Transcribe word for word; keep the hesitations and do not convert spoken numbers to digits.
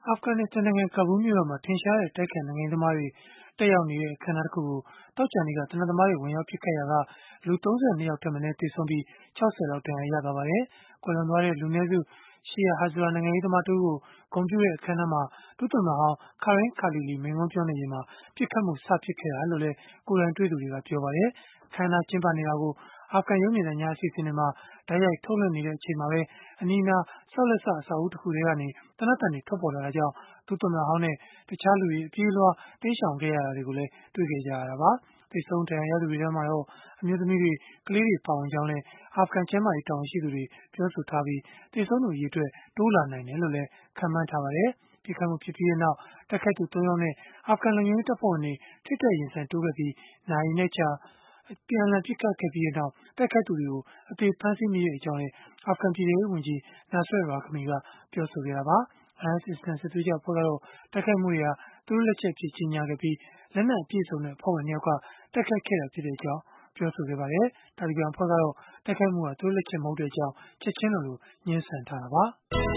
အာဖဂန်နစ္စတန်နိုင်ငံ ကာဘူးလ်မြို့တော်မှာ ထင်ရှားတဲ့ အတိုက်အခံ နိုင်ငံရေးသမားတွေ တက်ရောက်နေတဲ့ အခမ်းအနားတခုကို သောကြာနေ့က သေနတ်သမားတွေ ဝင်ရောက်ပစ်ခတ်ရာက လူ ၃၂ ယောက်ထက်မနည်း သေဆုံးပြီး၊ ၆၀ လောက် ဒဏ်ရာရသွားပါတယ်။ ကွယ်လွန်သွားတဲ့ လူနည်းစု ရှီယာ ဟာဇာရာ နိုင်ငံရေးသမားတဦးကို ဂုဏ်ပြုတဲ့ အခမ်းအနားမှာ ဒုသမ္မတဟောင်း Karim Khalili မိန့်ခွန်းပြောနေချိန်မှာ ပစ်ခတ်မှု စဖြစ်ခဲ့တာလို့လည်း ကိုယ်တိုင်တွေ့သူတွေက ပြောပါတယ်။ အခမ်းအနား ကျင်းပနေတာကို အာဖဂန်ရုပ်မြင်သံကြား အစီအစဉ်တွေမှာ တိုက်ရိုက်ထုတ်လွှင့်နေချိန်မှာပဲ အနီးအနား ဆောက်လက်စ အဆောက်အဦးတခုထဲကနေ သေနတ်သံတွေ ထွက်ပေါ်လာတာကြောင့် ဒုသမ္မတဟောင်းနဲ့ တခြားလူတွေ အပြေးအလွှား တိမ်းရှောင်ခဲ့ရတာကိုလည်း တွေ့ခဲ့ကြရတာပါ။ သေဆုံးဒဏ်ရာရသူတွေထဲမှာတော့ အမျိုးသမီးတွေ၊ ကလေးတွေ ပါဝင်ကြောင်းလည်း အာဖဂန် ကျန်းမာရေး တာဝန်ရှိသူတွေ ပြောဆိုထားပြီး၊ သေဆုံးသူ အရေအတွက် တိုးလာနိုင်တယ်လို့လည်း ခန့်မှန်းထားပါတယ်။ ပစ်ခတ်မှုဖြစ်ပြီးနောက် တိုက်ခိုက်သူ ၃ ယောက်နဲ့ အာဖဂန်လုံခြုံရေး တပ်ဖွဲ့ဝင်တွေ ထိပ်တိုက်ရင်ဆိုင်တိုးခဲ့ပြီး နာရီနဲ့ကြာ အပြန်အလှန် ပစ်ခတ်ခဲ့ပြီးနောက် တိုက်ခိုက်သူတွေကို အသေဖမ်းဆီးမိကြောင်းလည်း အာဖဂန်ပြည်ထဲရေးဝန်ကြီး Nasir Rahimi ကပြောဆိုခဲ့တာပါ။ အိုင်အက်စ် အစ္စလာမ်စစ်သွေးကြွ အဖွဲ့ကတော့ တိုက်ခိုက်မှုတွေဟာ သူတို့လက်ချက်အဖြစ် ကြေညာခဲ့ပြီး၊ လက်နက်အပြည့်အစုံနဲ့ အဖွဲ့ဝင် ၂ ယောက်က တိုက်ခိုက်ခဲ့တာဖြစ်ကြောင်း ပြောဆိုခဲ့ပါတယ်။ တာလီဘန်အဖွဲ့ကတော့ တိုက်ခိုက်မှုဟာ သူတို့လက်ချက် မဟုတ်ကြောင်း ချက်ခြင်းလိုလို ငြင်းဆန်ထားတာပါ။